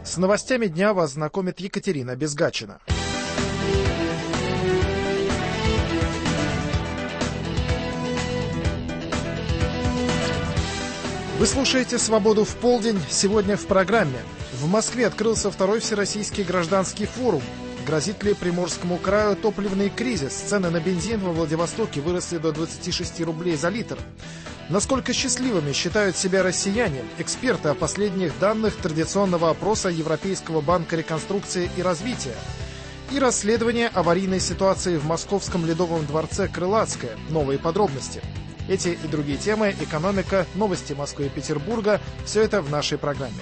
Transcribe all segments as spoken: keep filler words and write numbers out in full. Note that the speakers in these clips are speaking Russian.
С новостями дня вас знакомит Екатерина Безгачина. Вы слушаете «Свободу в полдень». Сегодня в программе. В Москве открылся второй Всероссийский гражданский форум. Грозит ли Приморскому краю топливный кризис? Цены на бензин во Владивостоке выросли до двадцати шести рублей за литр. Насколько счастливыми считают себя россияне? Эксперты о последних данных традиционного опроса Европейского банка реконструкции и развития. И расследование аварийной ситуации в Московском Ледовом дворце Крылатское. Новые подробности. Эти и другие темы, экономика, новости Москвы и Петербурга – все это в нашей программе.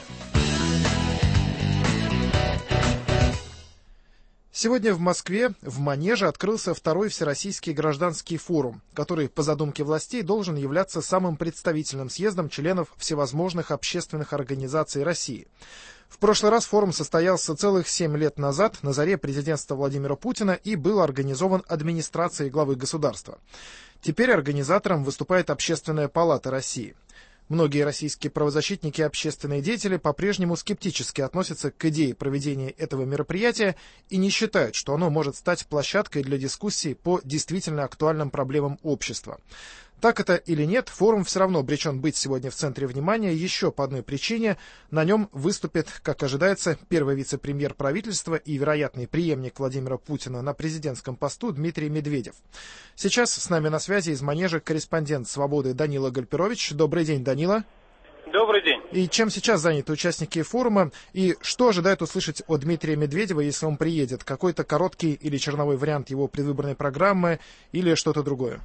Сегодня в Москве в Манеже открылся второй Всероссийский гражданский форум, который, по задумке властей, должен являться самым представительным съездом членов всевозможных общественных организаций России. В прошлый раз форум состоялся целых семь лет назад, на заре президентства Владимира Путина, и был организован администрацией главы государства. Теперь организатором выступает Общественная палата России. Многие российские правозащитники и общественные деятели по-прежнему скептически относятся к идее проведения этого мероприятия и не считают, что оно может стать площадкой для дискуссий по действительно актуальным проблемам общества. Так это или нет, форум все равно обречен быть сегодня в центре внимания еще по одной причине. На нем выступит, как ожидается, первый вице-премьер правительства и вероятный преемник Владимира Путина на президентском посту Дмитрий Медведев. Сейчас с нами на связи из Манежа корреспондент «Свободы» Данила Гальперович. Добрый день, Данила. Добрый день. И чем сейчас заняты участники форума? И что ожидают услышать от Дмитрия Медведева, если он приедет? Какой-то короткий или черновой вариант его предвыборной программы или что-то другое?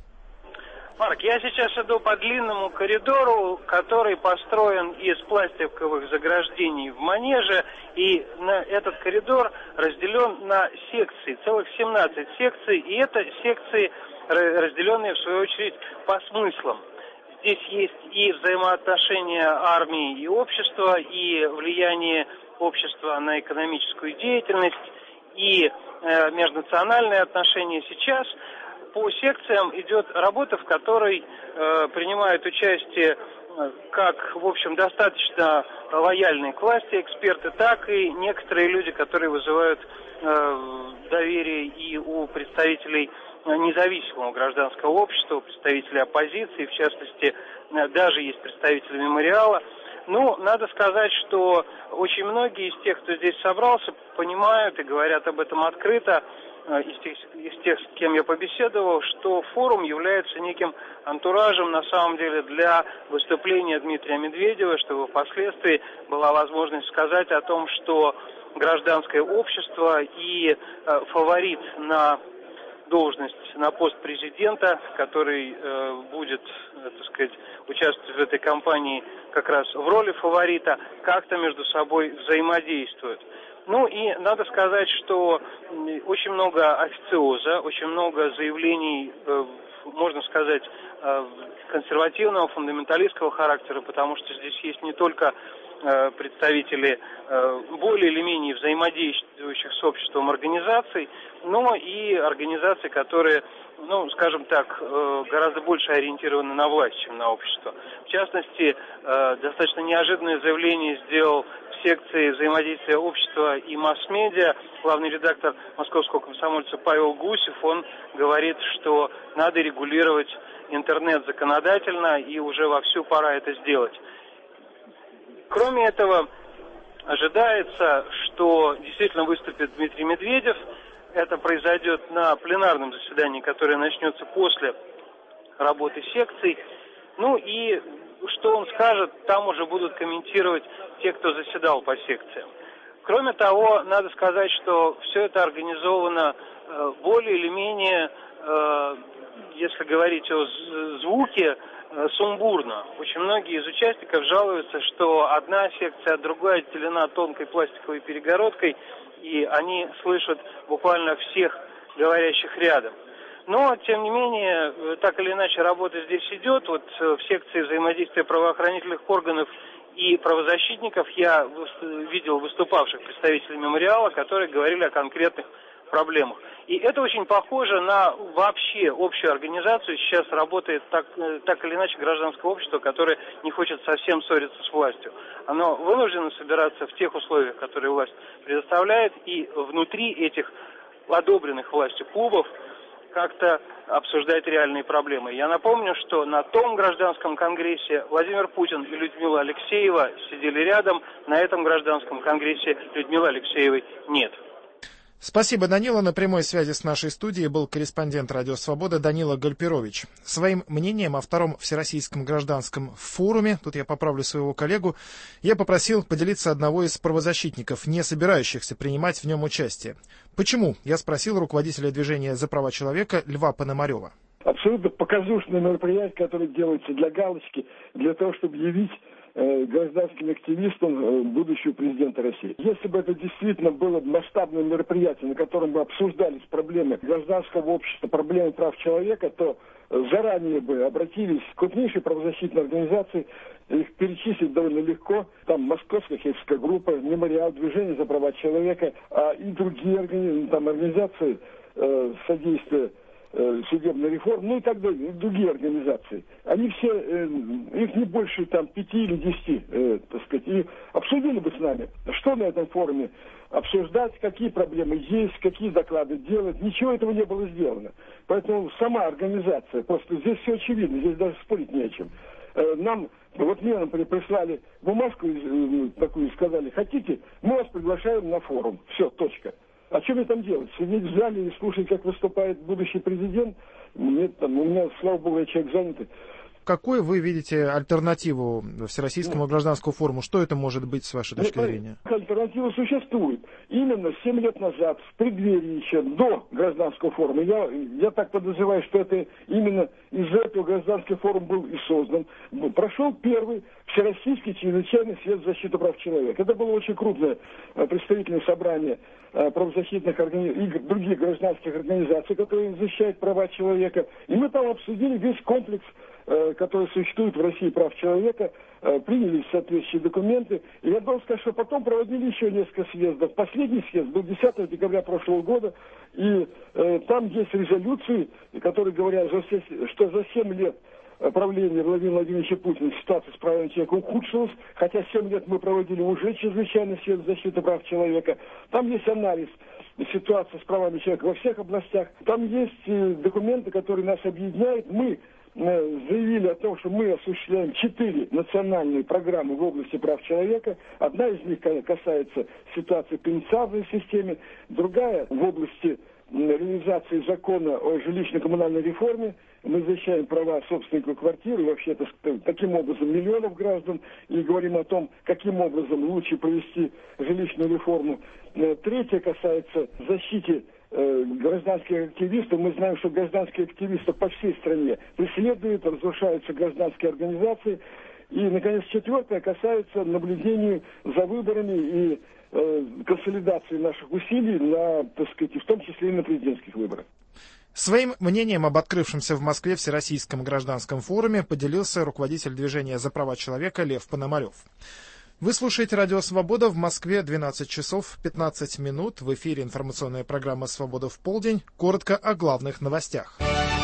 Марк, я сейчас иду по длинному коридору, который построен из пластиковых заграждений в Манеже, и на этот коридор разделен на секции, целых семнадцать секций, и это секции, разделенные в свою очередь по смыслам. Здесь есть и взаимоотношения армии и общества, и влияние общества на экономическую деятельность, и э, межнациональные отношения. Сейчас по секциям идет работа, в которой э, принимают участие э, как, в общем, достаточно лояльные к власти эксперты, так и некоторые люди, которые вызывают э, доверие и у представителей независимого гражданского общества, у представителей оппозиции, в частности, э, даже есть представители мемориала. Ну, надо сказать, что очень многие из тех, кто здесь собрался, понимают и говорят об этом открыто, Из тех, из тех, с кем я побеседовал, что форум является неким антуражем, на самом деле, для выступления Дмитрия Медведева, чтобы впоследствии была возможность сказать о том, что гражданское общество и э, фаворит на должность, на пост президента, который э, будет, э, так сказать, участвовать в этой кампании как раз в роли фаворита, как-то между собой взаимодействуют. Ну и надо сказать, что очень много официоза, очень много заявлений, можно сказать, консервативного, фундаменталистского характера, потому что здесь есть не только представители более или менее взаимодействующих с обществом организаций, но и организаций, которые, ну, скажем так, гораздо больше ориентированы на власть, чем на общество. В частности, достаточно неожиданное заявление сделал в секции взаимодействия общества и масс-медиа главный редактор «Московского комсомольца» Павел Гусев. Он говорит, что надо регулировать интернет законодательно, и уже вовсю пора это сделать. Кроме этого, ожидается, что действительно выступит Дмитрий Медведев. Это произойдет на пленарном заседании, которое начнется после работы секций. Ну и что он скажет, там уже будут комментировать те, кто заседал по секциям. Кроме того, надо сказать, что все это организовано э, более или менее, э, если говорить о звуке, э, сумбурно. Очень многие из участников жалуются, что одна секция от другой отделена тонкой пластиковой перегородкой, и они слышат буквально всех говорящих рядом. Но, тем не менее, так или иначе работа здесь идет. Вот в секции взаимодействия правоохранительных органов и правозащитников я видел выступавших представителей мемориала, которые говорили о конкретных проблемах. И это очень похоже на вообще общую организацию. Сейчас работает так, так или иначе гражданское общество, которое не хочет совсем ссориться с властью. Оно вынуждено собираться в тех условиях, которые власть предоставляет, и внутри этих одобренных властью клубов как-то обсуждать реальные проблемы. Я напомню, что на том гражданском конгрессе Владимир Путин и Людмила Алексеева сидели рядом, на этом гражданском конгрессе Людмилы Алексеевой нет. Спасибо, Данила. На прямой связи с нашей студией был корреспондент «Радио Свобода» Данила Гальперович. Своим мнением о втором Всероссийском гражданском форуме, тут я поправлю своего коллегу, я попросил поделиться одного из правозащитников, не собирающихся принимать в нем участие. Почему? Я спросил руководителя движения «За права человека» Льва Пономарева. Абсолютно показушное мероприятие, которое делается для галочки, для того, чтобы явить гражданским активистам будущего президента России. Если бы это действительно было масштабное мероприятие, на котором бы обсуждались проблемы гражданского общества, проблемы прав человека, то заранее бы обратились к крупнейшей правозащитной организации, их перечислить довольно легко, там Московская хельсинская группа, Мемориал, Движение за права человека, а и другие органи... там, организации э, содействия судебной реформы, ну и так далее, другие организации. Они все, э, их не больше там пяти или десяти, э, так сказать, и обсудили бы с нами, что на этом форуме обсуждать, какие проблемы есть, какие доклады делать. Ничего этого не было сделано. Поэтому сама организация, просто здесь все очевидно, здесь даже спорить не о чем. Э, нам, вот мне, например, прислали бумажку э, такую и сказали, хотите, мы вас приглашаем на форум. Все, точка. А что мне там делать? Сидеть в зале и слушать, как выступает будущий президент? Нет, там, у меня, слава богу, я человек занятый. Какой вы видите альтернативу Всероссийскому гражданскому форуму? Что это может быть, с вашей точки зрения? Альтернатива существует. Именно семь лет назад, в преддверии еще, до гражданского форума, я, я так подозреваю, что это именно из-за этого гражданский форум был и создан, прошел первый Всероссийский чрезвычайный съезд защиты прав человека. Это было очень крупное представительное собрание правозащитных организаций и других гражданских организаций, которые защищают права человека. И мы там обсудили весь комплекс, который существует в России прав человека, приняли соответствующие документы. И я должен сказать, что потом проводили еще несколько съездов. Последний съезд был десятого декабря прошлого года, и э, там есть резолюции, которые говорят, что за семь лет правления Владимира Владимировича Путина ситуация с правами человека ухудшилась, хотя семь лет мы проводили уже чрезвычайный съезд защиты прав человека. Там есть анализ ситуации с правами человека во всех областях. Там есть э, документы, которые нас объединяют. Мы заявили о том, что мы осуществляем четыре национальные программы в области прав человека. Одна из них касается ситуации в пенитенциарной системе, другая в области реализации закона о жилищно-коммунальной реформе. Мы защищаем права собственников квартир и вообще таким образом миллионов граждан и говорим о том, каким образом лучше провести жилищную реформу. Третья касается защиты гражданских активистов. Мы знаем, что гражданские активисты по всей стране преследуют, разрушаются гражданские организации. И, наконец, четвертое касается наблюдения за выборами и э, консолидации наших усилий, на, так сказать, в том числе и на президентских выборах. Своим мнением об открывшемся в Москве Всероссийском гражданском форуме поделился руководитель движения «За права человека» Лев Пономарев. Вы слушаете «Радио Свобода», в Москве двенадцать часов пятнадцать минут. В эфире информационная программа «Свобода в полдень». Коротко о главных новостях.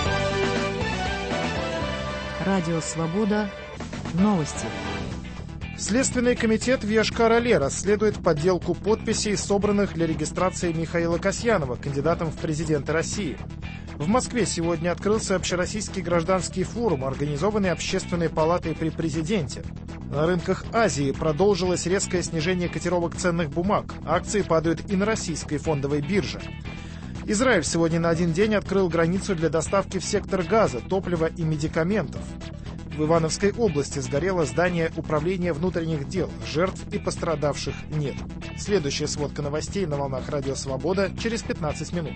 «Радио Свобода». Новости. Следственный комитет в Йошкар-Оле расследует подделку подписей, собранных для регистрации Михаила Касьянова кандидатом в президенты России. В Москве сегодня открылся Общероссийский гражданский форум, организованный Общественной палатой при президенте. На рынках Азии продолжилось резкое снижение котировок ценных бумаг. Акции падают и на российской фондовой бирже. Израиль сегодня на один день открыл границу для доставки в сектор Газа, топлива и медикаментов. В Ивановской области сгорело здание управления внутренних дел. Жертв и пострадавших нет. Следующая сводка новостей на волнах «Радио Свобода» через пятнадцать минут.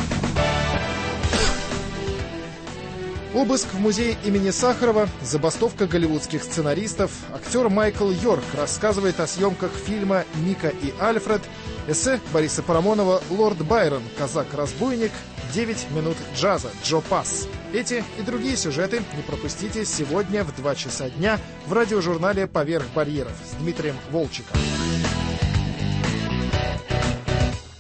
Обыск в музее имени Сахарова, забастовка голливудских сценаристов, актер Майкл Йорк рассказывает о съемках фильма «Мика и Альфред», эссе Бориса Парамонова «Лорд Байрон. Казак-разбойник», девять минут джаза Джо Пасс. Эти и другие сюжеты не пропустите сегодня в два часа дня в радиожурнале «Поверх барьеров» с Дмитрием Волчиком.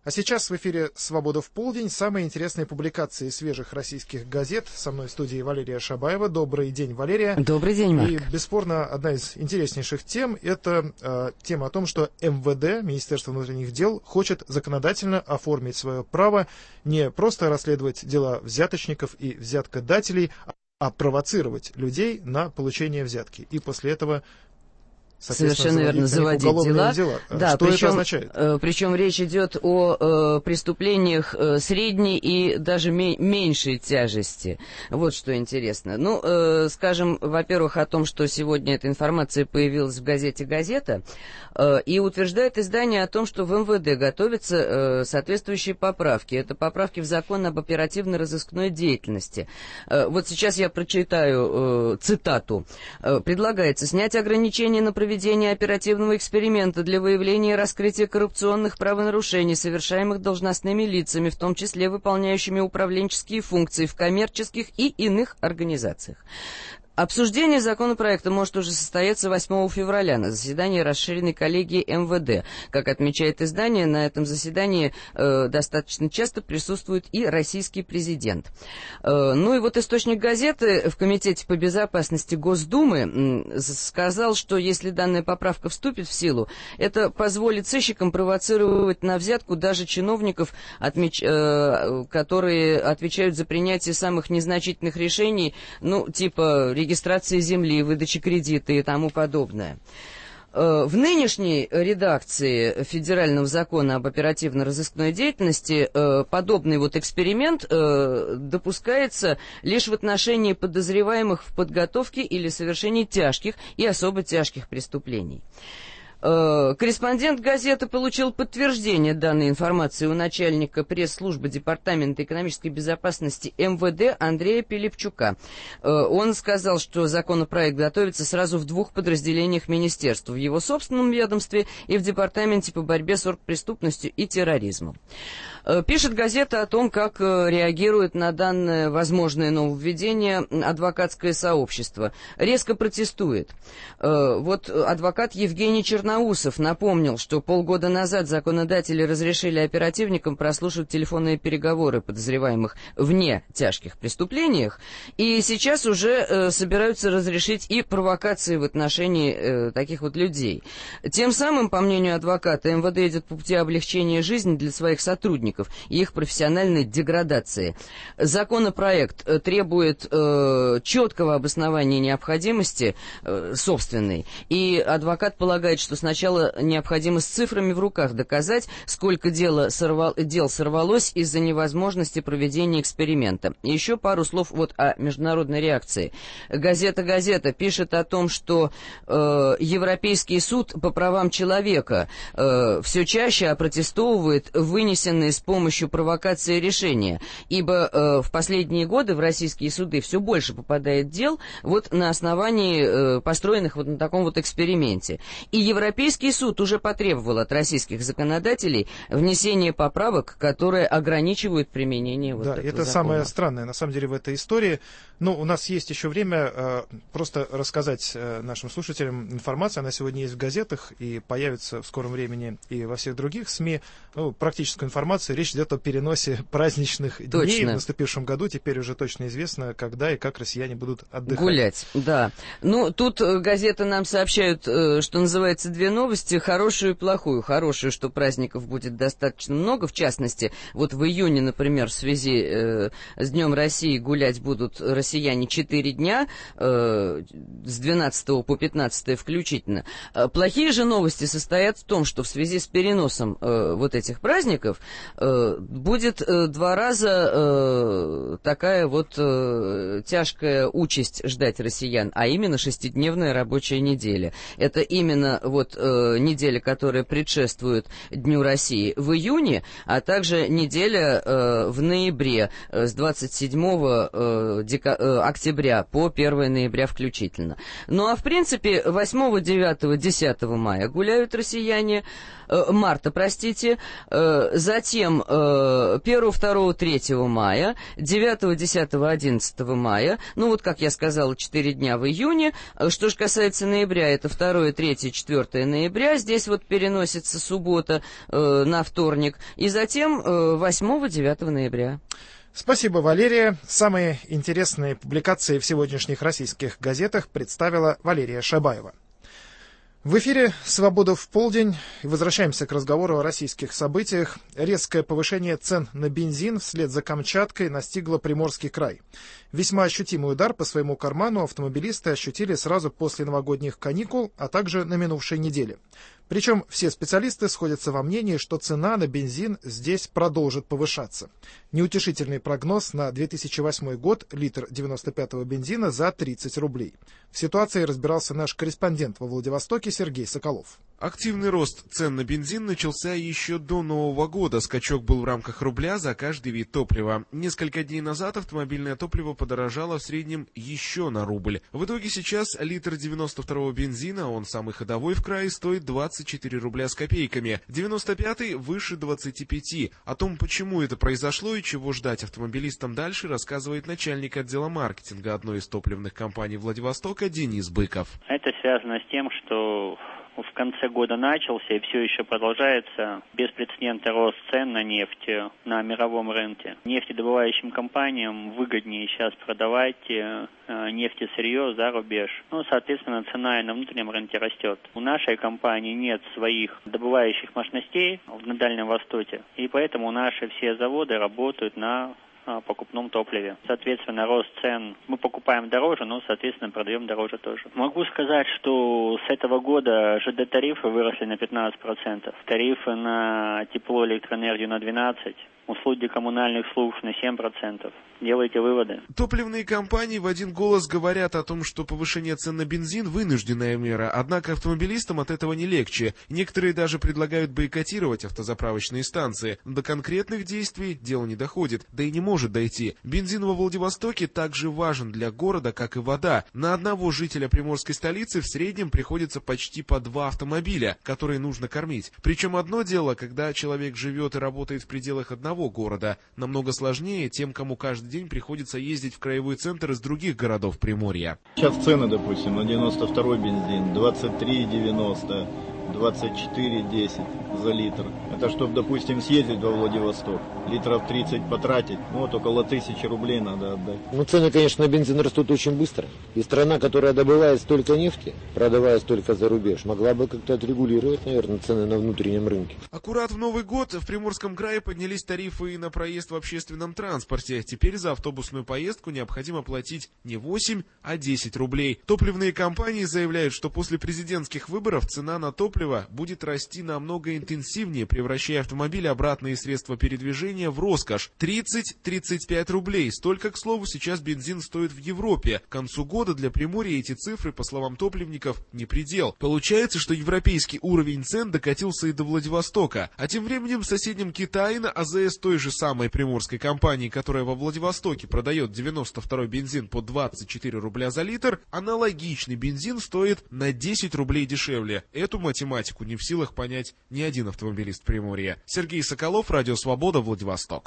А сейчас в эфире «Свобода в полдень». Самые интересные публикации свежих российских газет. Со мной в студии Валерия Шабаева. Добрый день, Валерия. Добрый день, Марк. И, бесспорно, одна из интереснейших тем – это э, тема о том, что эм вэ дэ, Министерство внутренних дел, хочет законодательно оформить свое право не просто расследовать дела взяточников и взяткодателей, а провоцировать людей на получение взятки. И после этого... Совершенно верно, заводить дела. дела. Да, что причем, это означает? Э, причем речь идет о э, преступлениях э, средней и даже ме- меньшей тяжести. Вот что интересно. Ну, э, скажем, во-первых, о том, что сегодня эта информация появилась в газете «Газета», э, и утверждает издание о том, что в эм вэ дэ готовятся э, соответствующие поправки. Это поправки в закон об оперативно-розыскной деятельности. Э, вот сейчас я прочитаю э, цитату. Э, предлагается снять ограничения на проведение проведения оперативного эксперимента для выявления и раскрытия коррупционных правонарушений, совершаемых должностными лицами, в том числе выполняющими управленческие функции в коммерческих и иных организациях. Обсуждение законопроекта может уже состояться восьмого февраля на заседании расширенной коллегии эм вэ дэ. Как отмечает издание, на этом заседании э, достаточно часто присутствует и российский президент. Э, ну и вот источник газеты в Комитете по безопасности Госдумы э, сказал, что если данная поправка вступит в силу, это позволит сыщикам провоцировать на взятку даже чиновников, отмеч... э, которые отвечают за принятие самых незначительных решений, ну типа регистрации земли, выдачи кредита и тому подобное. В нынешней редакции Федерального закона об оперативно-розыскной деятельности подобный вот эксперимент допускается лишь в отношении подозреваемых в подготовке или совершении тяжких и особо тяжких преступлений. Корреспондент газеты получил подтверждение данной информации у начальника пресс-службы Департамента экономической безопасности эм вэ дэ Андрея Пилипчука. Он сказал, что законопроект готовится сразу в двух подразделениях министерства, в его собственном ведомстве и в Департаменте по борьбе с оргпреступностью и терроризмом. Пишет газета о том, как реагирует на данное возможное нововведение адвокатское сообщество. Резко протестует. Вот адвокат Евгений Черноусов напомнил, что полгода назад законодатели разрешили оперативникам прослушивать телефонные переговоры подозреваемых вне тяжких преступлениях, и сейчас уже собираются разрешить и провокации в отношении таких вот людей. Тем самым, по мнению адвоката, эм вэ дэ идет по пути облегчения жизни для своих сотрудников и их профессиональной деградации. Законопроект требует э, четкого обоснования необходимости э, собственной, и адвокат полагает, что сначала необходимо с цифрами в руках доказать, сколько дела сорвал, дел сорвалось из-за невозможности проведения эксперимента. И еще пару слов вот о международной реакции. Газета «Газета» пишет о том, что э, Европейский суд по правам человека э, все чаще опротестовывает вынесенные с помощью провокации решения, ибо э, в последние годы в российские суды все больше попадает дел вот на основании э, построенных вот на таком вот эксперименте. И Европейский суд уже потребовал от российских законодателей внесения поправок, которые ограничивают применение вот да, этого это закона. Самое странное, на самом деле, в этой истории. Но у нас есть еще время э, просто рассказать э, нашим слушателям информацию. Она сегодня есть в газетах и появится в скором времени и во всех других СМИ. Ну, практическую информацию. Речь идет о переносе праздничных Точно. дней в наступившем году. Теперь уже точно известно, когда и как россияне будут отдыхать. Гулять, да. Ну, тут э, газеты нам сообщают, э, что называется, две новости, хорошую и плохую. Хорошую, что праздников будет достаточно много. В частности, вот в июне, например, в связи э, с Днем России гулять будут россияне четыре дня, э, с двенадцатого по пятнадцатое включительно. Э, плохие же новости состоят в том, что в связи с переносом э, вот этих праздников э, будет э, два раза э, такая вот э, тяжкая участь ждать россиян, а именно шестидневная рабочая неделя. Это именно вот э, неделя, которая предшествует Дню России в июне, а также неделя э, в ноябре э, с двадцать седьмого э, дека- э, октября по первого ноября включительно. Ну а в принципе восьмого, девятого, десятого мая гуляют россияне, э, марта, простите, э, затем там первого, второго, третьего мая, девятого, десятого, одиннадцатого мая, ну вот, как я сказала, четыре дня в июне. Что же касается ноября, это второе, третье, четвёртое ноября, здесь вот переносится суббота э, на вторник, и затем э, восьмого, девятого ноября. Спасибо, Валерия. Самые интересные публикации в сегодняшних российских газетах представила Валерия Шабаева. В эфире «Свобода в полдень». Возвращаемся к разговору о российских событиях. Резкое повышение цен на бензин вслед за Камчаткой настигло Приморский край. Весьма ощутимый удар по своему карману автомобилисты ощутили сразу после новогодних каникул, а также на минувшей неделе. Причем все специалисты сходятся во мнении, что цена на бензин здесь продолжит повышаться. Неутешительный прогноз на две тысячи восьмой год: литр девяносто пятого бензина за тридцать рублей. В ситуации разбирался наш корреспондент во Владивостоке Сергей Соколов. Активный рост цен на бензин начался еще до Нового года. Скачок был в рамках рубля за каждый вид топлива. Несколько дней назад автомобильное топливо подорожало в среднем еще на рубль. В итоге сейчас литр девяносто второго бензина, он самый ходовой в крае, стоит двадцать четыре рубля с копейками. девяносто пятый выше двадцати пяти. О том, почему это произошло и чего ждать автомобилистам дальше, рассказывает начальник отдела маркетинга одной из топливных компаний Владивостока Денис Быков. Это связано с тем, что в конце года начался и все еще продолжается беспрецедентный рост цен на нефть на мировом рынке. Нефтедобывающим компаниям выгоднее сейчас продавать э, нефтесырье за рубеж. Ну, соответственно, цена и на внутреннем рынке растет. У нашей компании нет своих добывающих мощностей на Дальнем Востоке, и поэтому наши все заводы работают на покупном топливе. Соответственно, рост цен мы покупаем дороже, но, соответственно, продаем дороже тоже. Могу сказать, что с этого года ЖД-тарифы выросли на пятнадцать процентов, тарифы на тепло, электроэнергию на двенадцать процентов, услуги коммунальных служб на семь процентов. Делайте выводы. Топливные компании в один голос говорят о том, что повышение цен на бензин – вынужденная мера, однако автомобилистам от этого не легче. Некоторые даже предлагают бойкотировать автозаправочные станции. До конкретных действий дело не доходит, да и не может дойти. Бензин во Владивостоке также важен для города, как и вода. На одного жителя приморской столицы в среднем приходится почти по два автомобиля, которые нужно кормить. Причем одно дело, когда человек живет и работает в пределах одного города. Намного сложнее тем, кому каждый день приходится ездить в краевой центр из других городов Приморья. Сейчас цены, допустим, на девяносто второй бензин двадцать три девяносто, двадцать четыре десять за литр. Это чтобы, допустим, съездить во Владивосток, литров тридцать потратить, ну вот около тысячи рублей надо отдать. Ну, цены, конечно, на бензин растут очень быстро. И страна, которая добывает столько нефти, продавая столько за рубеж, могла бы как-то отрегулировать, наверное, цены на внутреннем рынке. Аккурат в Новый год в Приморском крае поднялись тарифы и на проезд в общественном транспорте. Теперь за автобусную поездку необходимо платить не восемь, а десять рублей. Топливные компании заявляют, что после президентских выборов цена на топливо будет расти намного интенсивнее, превращая автомобили обратные средства передвижения в роскошь. тридцать-тридцать пять рублей. Столько, к слову, сейчас бензин стоит в Европе. К концу года для Приморья эти цифры, по словам топливников, не предел. Получается, что европейский уровень цен докатился и до Владивостока. А тем временем в соседнем Китае на АЗС той же самой приморской компании, которая во Владивостоке продает девяносто второй бензин по двадцать четыре рубля за литр, аналогичный бензин стоит на десять рублей дешевле. Эту математику не в силах понять ни один автомобилист Приморья. Сергей Соколов, Радио Свобода, Владивосток.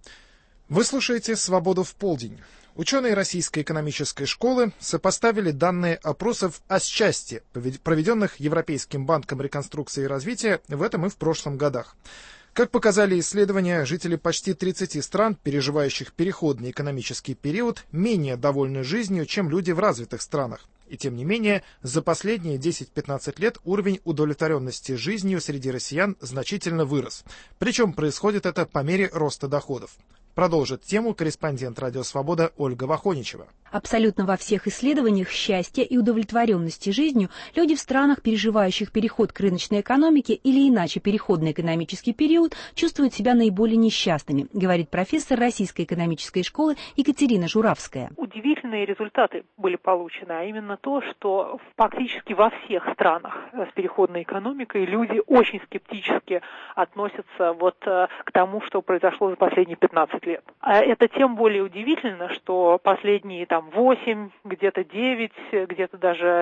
Вы слушаете «Свободу в полдень». Ученые Российской экономической школы сопоставили данные опросов о счастье, проведенных Европейским банком реконструкции и развития в этом и в прошлом годах. Как показали исследования, жители почти тридцати стран, переживающих переходный экономический период, менее довольны жизнью, чем люди в развитых странах. И тем не менее, за последние десять-пятнадцать лет уровень удовлетворенности жизнью среди россиян значительно вырос. Причем происходит это по мере роста доходов. Продолжит тему корреспондент «Радио Свобода» Ольга Вахоничева. Абсолютно во всех исследованиях счастья и удовлетворенности жизнью люди в странах, переживающих переход к рыночной экономике или иначе переходный экономический период, чувствуют себя наиболее несчастными, говорит профессор Российской экономической школы Екатерина Журавская. Удивительные результаты были получены, а именно то, что практически во всех странах с переходной экономикой люди очень скептически относятся вот к тому, что произошло за последние пятнадцать лет. А это тем более удивительно, что последние там восемь, где-то девять, где-то даже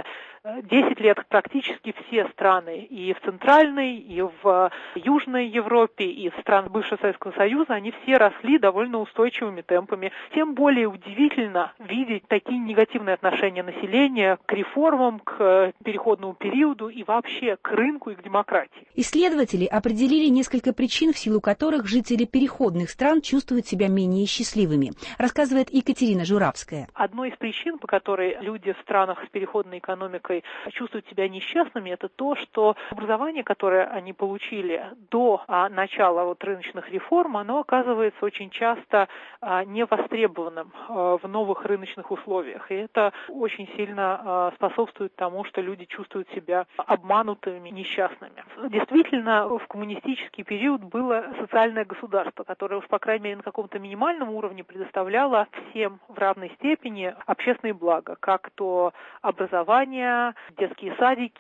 десять лет практически все страны и в Центральной, и в Южной Европе, и в странах бывшего Советского Союза, они все росли довольно устойчивыми темпами. Тем более удивительно видеть такие негативные отношения населения к реформам, к переходному периоду и вообще к рынку и к демократии. Исследователи определили несколько причин, в силу которых жители переходных стран чувствуют себя менее счастливыми, рассказывает Екатерина Журавская. Одной из причин, по которой люди в странах с переходной экономикой чувствуют себя несчастными, это то, что образование, которое они получили до а, начала вот, рыночных реформ, оно оказывается очень часто а, невостребованным а, в новых рыночных условиях. И это очень сильно а, способствует тому, что люди чувствуют себя обманутыми, несчастными. Действительно, в коммунистический период было социальное государство, которое уж, по крайней мере, на каком-то минимальном уровне предоставляло всем в равной степени общественные блага, как то образование, детские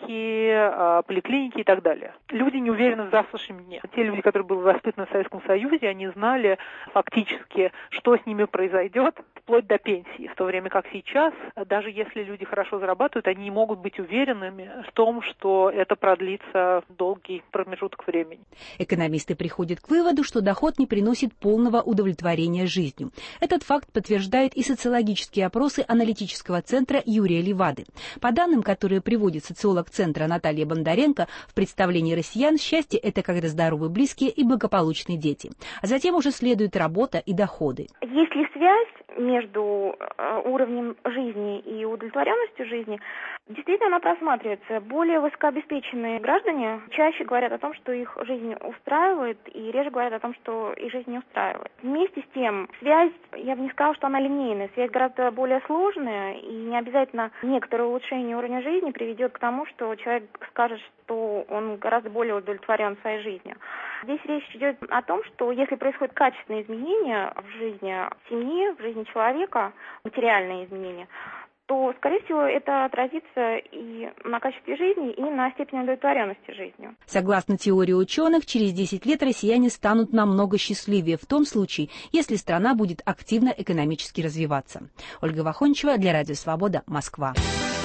садики, поликлиники и так далее. Люди не уверены в завтрашнем дне. Те люди, которые были воспитаны в Советском Союзе, они знали фактически, что с ними произойдет вплоть до пенсии, в то время как сейчас, даже если люди хорошо зарабатывают, они не могут быть уверенными в том, что это продлится долгий промежуток времени. Экономисты приходят к выводу, что доход не приносит полного удовлетворения жизнью. Этот факт подтверждают и социологические опросы аналитического центра Юрия Левады. По данным, которые приводит социолог центра Наталья Бондаренко, в представлении россиян счастье – это когда здоровы близкие и благополучные дети. А затем уже следует работа и доходы. Есть ли связь между уровнем жизни и удовлетворенностью жизни? Действительно, она просматривается. Более высокообеспеченные граждане чаще говорят о том, что их жизнь устраивает, и реже говорят о том, что их жизнь не устраивает. Вместе с тем, связь, я бы не сказала, что она линейная, связь гораздо более сложная, и не обязательно некоторое улучшение уровня жизни приведет к тому, что человек скажет, что он гораздо более удовлетворен своей жизнью. Здесь речь идет о том, что если происходят качественные изменения в жизни семьи, в жизни человека, материальные изменения, то, скорее всего, это отразится и на качестве жизни, и на степени удовлетворенности жизнью. Согласно теории ученых, через десять лет россияне станут намного счастливее в том случае, если страна будет активно экономически развиваться. Ольга Вахончева для Радио Свобода, Москва.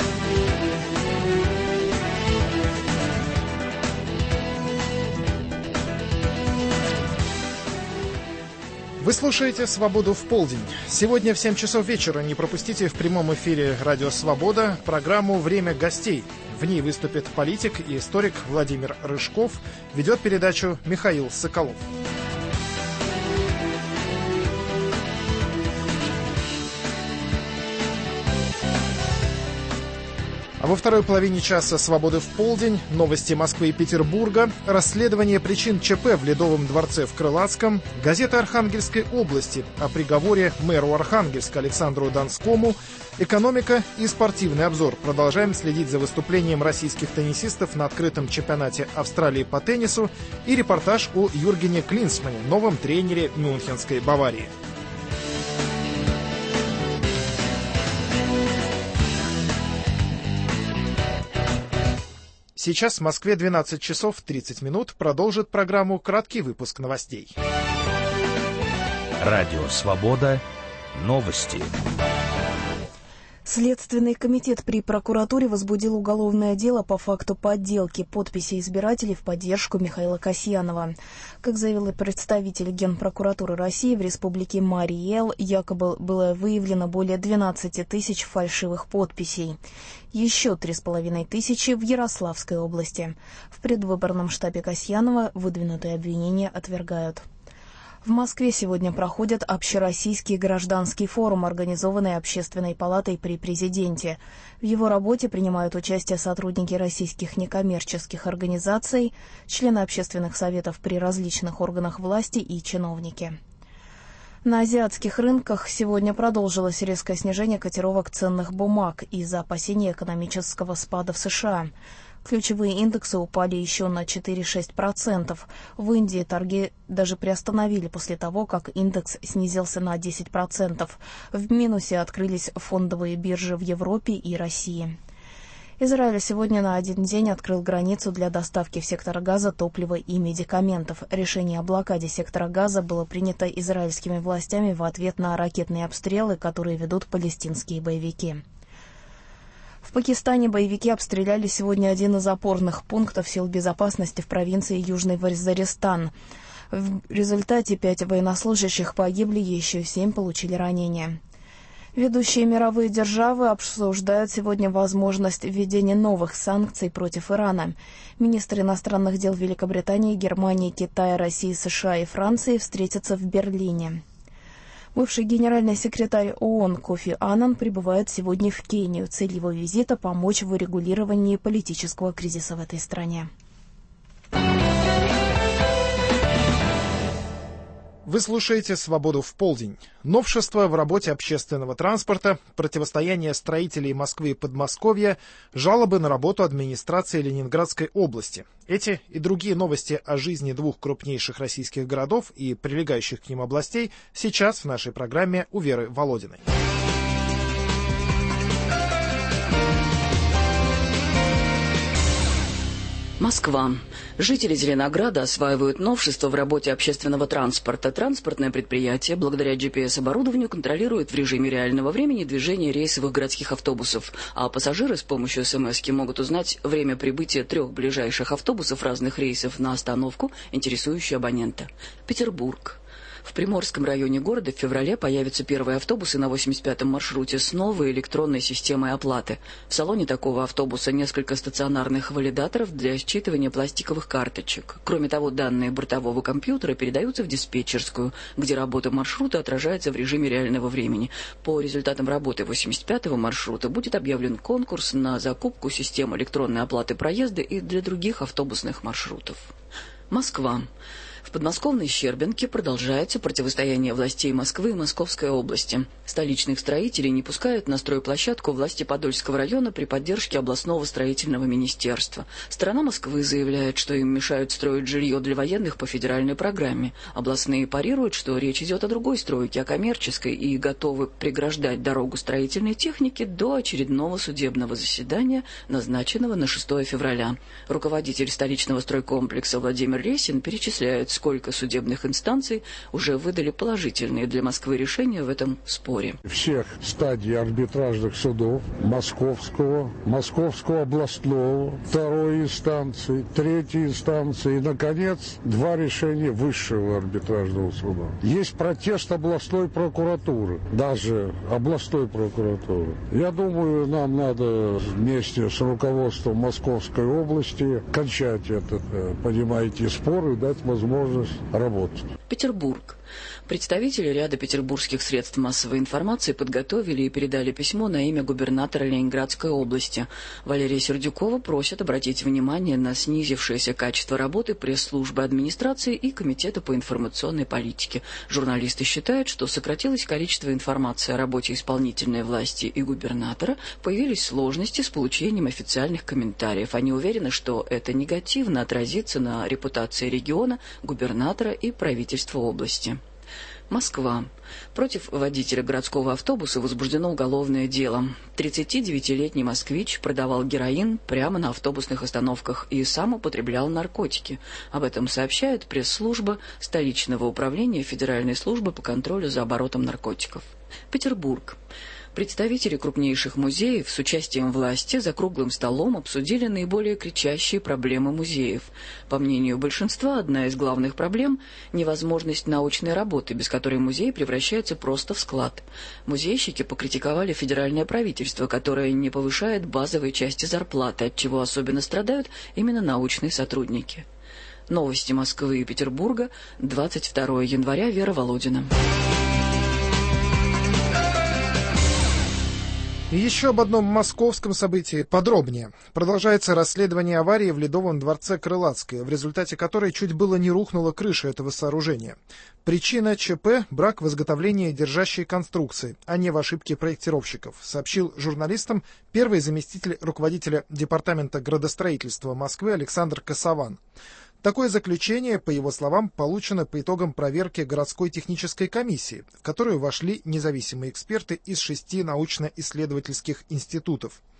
Вы слушаете «Свободу в полдень». Сегодня в семь часов вечера не пропустите в прямом эфире «Радио Свобода» программу «Время гостей». В ней выступит политик и историк Владимир Рыжков, ведет передачу Михаил Соколов. А во второй половине часа «Свободы в полдень» новости Москвы и Петербурга, расследование причин ЧП в Ледовом дворце в Крылатском, газета Архангельской области о приговоре мэру Архангельска Александру Донскому, экономика и спортивный обзор. Продолжаем следить за выступлением российских теннисистов на открытом чемпионате Австралии по теннису и репортаж о Юргене Клинсмане, новом тренере Мюнхенской Баварии. Сейчас в Москве двенадцать часов тридцать минут. Продолжит программу краткий выпуск новостей. Радио «Свобода». Новости. Следственный комитет при прокуратуре возбудил уголовное дело по факту подделки подписей избирателей в поддержку Михаила Касьянова. Как заявил представитель Генпрокуратуры России, в республике Марий-Эл якобы было выявлено более двенадцати тысяч фальшивых подписей. Еще три с половиной тысячи в Ярославской области. В предвыборном штабе Касьянова выдвинутые обвинения отвергают. В Москве сегодня проходит общероссийский гражданский форум, организованный Общественной палатой при президенте. В его работе принимают участие сотрудники российских некоммерческих организаций, члены общественных советов при различных органах власти и чиновники. На азиатских рынках сегодня продолжилось резкое снижение котировок ценных бумаг из-за опасений экономического спада в США. Ключевые индексы упали еще на четыре целых шесть десятых процента. В Индии торги даже приостановили после того, как индекс снизился на десять процентов. В минусе открылись фондовые биржи в Европе и России. Израиль сегодня на один день открыл границу для доставки в сектор Газа топлива и медикаментов. Решение о блокаде сектора Газа было принято израильскими властями в ответ на ракетные обстрелы, которые ведут палестинские боевики. В Пакистане боевики обстреляли сегодня один из опорных пунктов сил безопасности в провинции Южный Вазиристан. В результате пять военнослужащих погибли, еще семь получили ранения. Ведущие мировые державы обсуждают сегодня возможность введения новых санкций против Ирана. Министры иностранных дел Великобритании, Германии, Китая, России, США и Франции встретятся в Берлине. Бывший генеральный секретарь ООН Кофи Аннан прибывает сегодня в Кению. Цель его визита – помочь в урегулировании политического кризиса в этой стране. Вы слушаете «Свободу в полдень». Новшества в работе общественного транспорта, противостояние строителей Москвы и Подмосковья, жалобы на работу администрации Ленинградской области. Эти и другие новости о жизни двух крупнейших российских городов и прилегающих к ним областей сейчас в нашей программе у Веры Володиной. Москва. Жители Зеленограда осваивают новшества в работе общественного транспорта. Транспортное предприятие, благодаря джи пи эс-оборудованию, контролирует в режиме реального времени движение рейсовых городских автобусов, а пассажиры с помощью смс-ки могут узнать время прибытия трех ближайших автобусов разных рейсов на остановку, интересующую абонента. Петербург. В Приморском районе города в феврале появятся первые автобусы на восемьдесят пятом маршруте с новой электронной системой оплаты. В салоне такого автобуса несколько стационарных валидаторов для считывания пластиковых карточек. Кроме того, данные бортового компьютера передаются в диспетчерскую, где работа маршрута отражается в режиме реального времени. По результатам работы восемьдесят пятого маршрута будет объявлен конкурс на закупку систем электронной оплаты проезда и для других автобусных маршрутов. Москва. В подмосковной Щербинке продолжается противостояние властей Москвы и Московской области. Столичных строителей не пускают на стройплощадку власти Подольского района при поддержке областного строительного министерства. Сторона Москвы заявляет, что им мешают строить жилье для военных по федеральной программе. Областные парируют, что речь идет о другой стройке, о коммерческой, и готовы преграждать дорогу строительной технике до очередного судебного заседания, назначенного на шестое февраля. Руководитель столичного стройкомплекса Владимир Ресин перечисляет, сколько судебных инстанций уже выдали положительные для Москвы решения в этом споре. Всех стадий арбитражных судов: Московского, Московского областного, второй инстанции, третьей инстанции и, наконец, два решения высшего арбитражного суда. Есть протест областной прокуратуры, даже областной прокуратуры. Я думаю, нам надо вместе с руководством Московской области кончать этот, понимаете, спор и дать возможность работать. Петербург. Представители ряда петербургских средств массовой информации подготовили и передали письмо на имя губернатора Ленинградской области. Валерия Сердюкова просит обратить внимание на снизившееся качество работы пресс-службы администрации и Комитета по информационной политике. Журналисты считают, что сократилось количество информации о работе исполнительной власти и губернатора, появились сложности с получением официальных комментариев. Они уверены, что это негативно отразится на репутации региона, губернатора и правительства области. Москва. Против водителя городского автобуса возбуждено уголовное дело. тридцатидевятилетний москвич продавал героин прямо на автобусных остановках и сам употреблял наркотики. Об этом сообщает пресс-служба столичного управления Федеральной службы по контролю за оборотом наркотиков. Петербург. Представители крупнейших музеев с участием власти за круглым столом обсудили наиболее кричащие проблемы музеев. По мнению большинства, одна из главных проблем – невозможность научной работы, без которой музей превращается просто в склад. Музейщики покритиковали федеральное правительство, которое не повышает базовой части зарплаты, от чего особенно страдают именно научные сотрудники. Новости Москвы и Петербурга, двадцать второе января, Вера Володина. И еще об одном московском событии подробнее. Продолжается расследование аварии в Ледовом дворце Крылатской, в результате которой чуть было не рухнула крыша этого сооружения. Причина ЧП – брак в изготовлении держащей конструкции, а не в ошибке проектировщиков, сообщил журналистам первый заместитель руководителя Департамента градостроительства Москвы Александр Косован. Такое заключение, по его словам, получено по итогам проверки городской технической комиссии, в которую вошли независимые эксперты из шести научно-исследовательских институтов.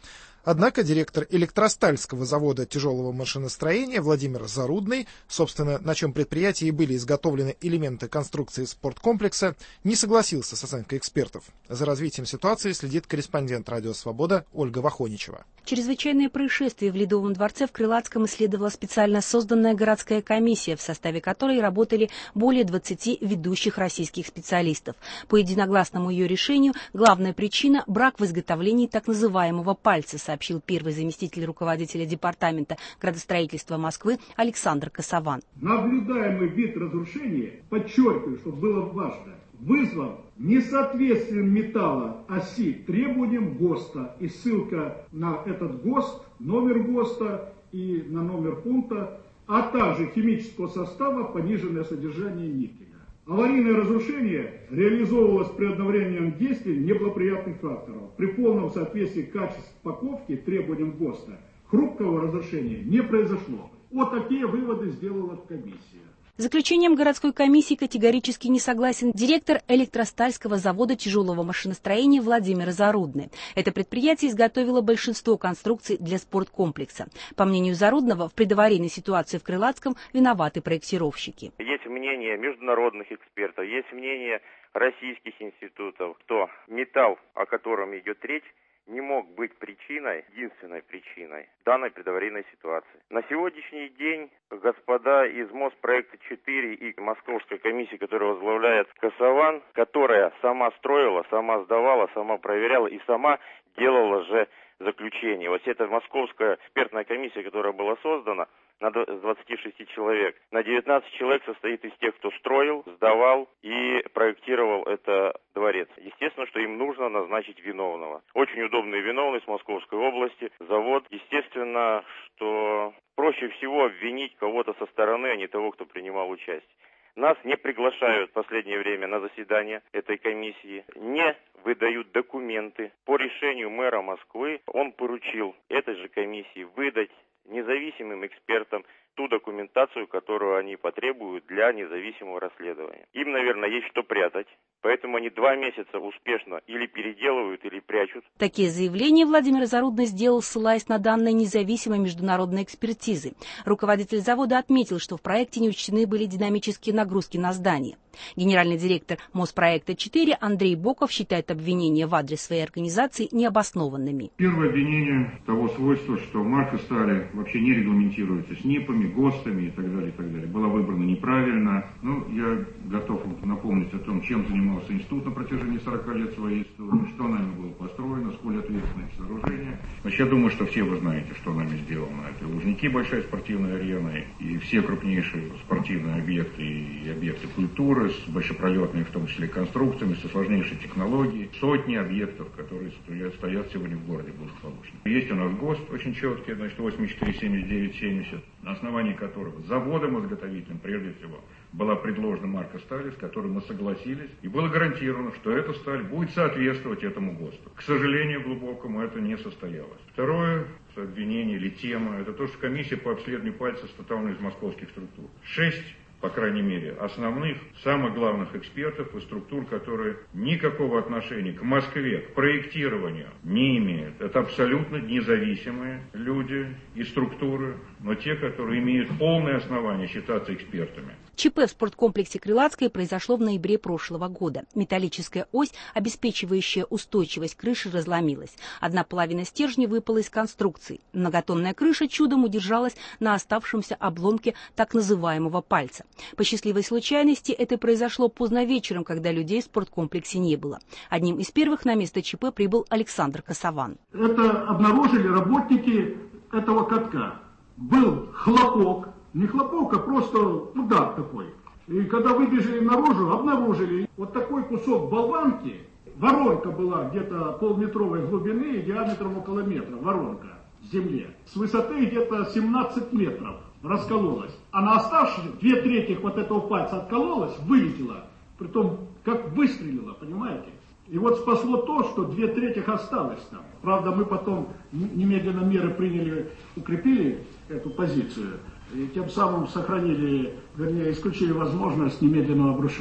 Однако директор Электростальского завода тяжелого машиностроения Владимир Зарудный, собственно, на чем предприятии были изготовлены элементы конструкции спорткомплекса, не согласился с оценкой экспертов. За развитием ситуации следит корреспондент «Радио Свобода» Ольга Вахоничева. Чрезвычайное происшествие в Ледовом дворце в Крылатском исследовала специально созданная городская комиссия, в составе которой работали более двадцати ведущих российских специалистов. По единогласному ее решению главная причина – брак в изготовлении так называемого пальца, сообщил первый заместитель руководителя департамента градостроительства Москвы Александр Косован. Наблюдаемый вид разрушения, подчеркиваю, что было важно, вызван несоответствием металла оси требованиям ГОСТа, и ссылка на этот ГОСТ, номер ГОСТа и на номер пункта, а также химического состава, пониженное содержание никеля. Аварийное разрушение реализовывалось при одновременном действии неблагоприятных факторов. При полном соответствии качества упаковки требованиям ГОСТа хрупкого разрушения не произошло. Вот такие выводы сделала комиссия. С заключением городской комиссии категорически не согласен директор Электростальского завода тяжелого машиностроения Владимир Зарудный. Это предприятие изготовило большинство конструкций для спорткомплекса. По мнению Зарудного, в предаварийной ситуации в Крылатском виноваты проектировщики. Есть мнение международных экспертов, есть мнение российских институтов, что металл, о котором идет речь, не мог быть причиной, единственной причиной данной предаварийной ситуации. На сегодняшний день господа из Моспроекта четыре и Московской комиссии, которую возглавляет Косован, которая сама строила, сама сдавала, сама проверяла и сама делала же заключение. Вот эта Московская экспертная комиссия, которая была создана, на двадцати шести человек. На девятнадцать человек состоит из тех, кто строил, сдавал и проектировал это дворец. Естественно, что им нужно назначить виновного. Очень удобный виновный с Московской области, завод. Естественно, что проще всего обвинить кого-то со стороны, а не того, кто принимал участие. Нас не приглашают в последнее время на заседание этой комиссии, не выдают документы. По решению мэра Москвы он поручил этой же комиссии выдать независимым экспертам ту документацию, которую они потребуют для независимого расследования. Им, наверное, есть что прятать, поэтому они два месяца успешно или переделывают, или прячут. Такие заявления Владимир Зарудный сделал, ссылаясь на данные независимой международной экспертизы. Руководитель завода отметил, что в проекте не учтены были динамические нагрузки на здание. Генеральный директор Моспроекта четыре Андрей Боков считает обвинения в адрес своей организации необоснованными. Первое обвинение того свойства, что марка стали вообще не регламентируется с НИПами, ГОСТами и так далее, и так далее. Была выбрана неправильно. Ну, я готов напомнить о том, чем занимался институт на протяжении сорока лет своей истории, что нами было построено, сколь ответственное сооружение. Значит, я думаю, что все вы знаете, что нами сделано. Это Лужники, большая спортивная арена, и все крупнейшие спортивные объекты и объекты культуры, с большепролетными, в том числе, конструкциями, со сложнейшей технологией. Сотни объектов, которые стоят, стоят сегодня в городе благополучно. Есть у нас ГОСТ очень четкий, значит, восемьдесят четыре семьдесят девять семьдесят, на основании которого заводом-изготовителем, прежде всего, была предложена марка стали, с которой мы согласились, и было гарантировано, что эта сталь будет соответствовать этому ГОСТу. К сожалению глубокому, это не состоялось. Второе обвинение или тема, это то, что комиссия по обследованию пальца составлена из московских структур. Шесть, по крайней мере, основных, самых главных экспертов и структур, которые никакого отношения к Москве, к проектированию не имеют. Это абсолютно независимые люди и структуры, но те, которые имеют полное основание считаться экспертами. ЧП в спорткомплексе Крылатской произошло в ноябре прошлого года. Металлическая ось, обеспечивающая устойчивость крыши, разломилась. Одна половина стержня выпала из конструкции. Многотонная крыша чудом удержалась на оставшемся обломке так называемого пальца. По счастливой случайности это произошло поздно вечером, когда людей в спорткомплексе не было. Одним из первых на место ЧП прибыл Александр Косован. Это обнаружили работники этого катка. Был хлопок. Не хлопок, а просто удар такой. И когда выбежали наружу, обнаружили вот такой кусок болванки. Воронка была где-то полметровой глубины и диаметром около метра. Воронка в земле. С высоты где-то семнадцать метров раскололась. А на оставшихся две трети вот этого пальца откололась, вылетела. Притом как выстрелила, понимаете? И вот спасло то, что две трети осталось там. Правда, мы потом немедленно меры приняли, укрепили эту позицию. И тем самым сохранили, вернее, исключили возможность немедленного обрушения.